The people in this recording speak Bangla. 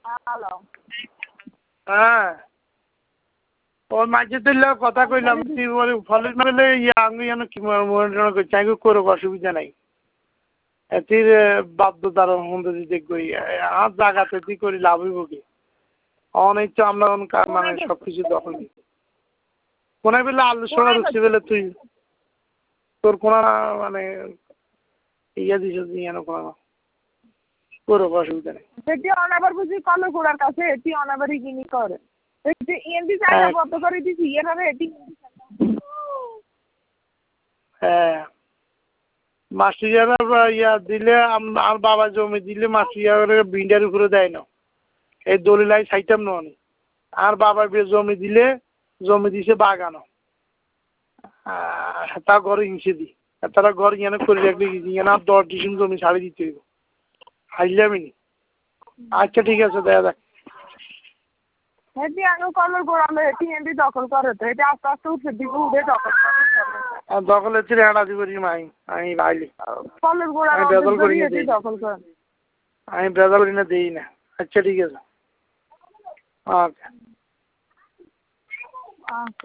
হ্যালো হ্যাঁ ওর মাঝে দিলে কথা কইলাম তুই বলে ফলে মারলে আমি যেন কি মনে করছি আমি করো অসুবিধা নাই এটির বাধ্যতার মধ্যে দেখবো আর জায়গাতে তুই করি লাভ হইব কি অনেক তো আমরা মানে সবকিছু দখল নিই কোন বেলে আলু সরা রুচি বেলে তুই তোর কোন মানে ইয়া দিস যেন কোন করো অসুবিধা নেই সেটি অনাবার বুঝি কল গোড়ার কাছে এটি অনাবারই কিনি করে এমপি জায়গা বদ্ধ করে দিছি এর হবে এটি হ্যাঁ মাসিয়ারা ইয়া দিলে আর বাবা জমি দিলে মাসিয়ারে বিন্ডার উপরে দেয় না এই দলিলাই চাইতাম না অনেক আর বাবা জমি দিলে জমি দিছে বাগানো তা ঘরে ইঞ্চে দি তারা ঘর ইয়ানে করে রাখলে ইয়ানে আর 10 ডিসিম জমি ছাড়ি দিতে হইব হাইলামি নি আচ্ছা ঠিক আছে দেখা যাক এটি আগে কলর গোড়ালো এটি এমপি দখল করে তো এটা আস্তে আস্তে উঠে দিকে উঠে দখল দখল হচ্ছে রেড়া দিব আমি বাইলি কলর গোড়ালো এটি দখল করে আমি বেজাল করি না দিই না আচ্ছা ঠিক আছে ওকে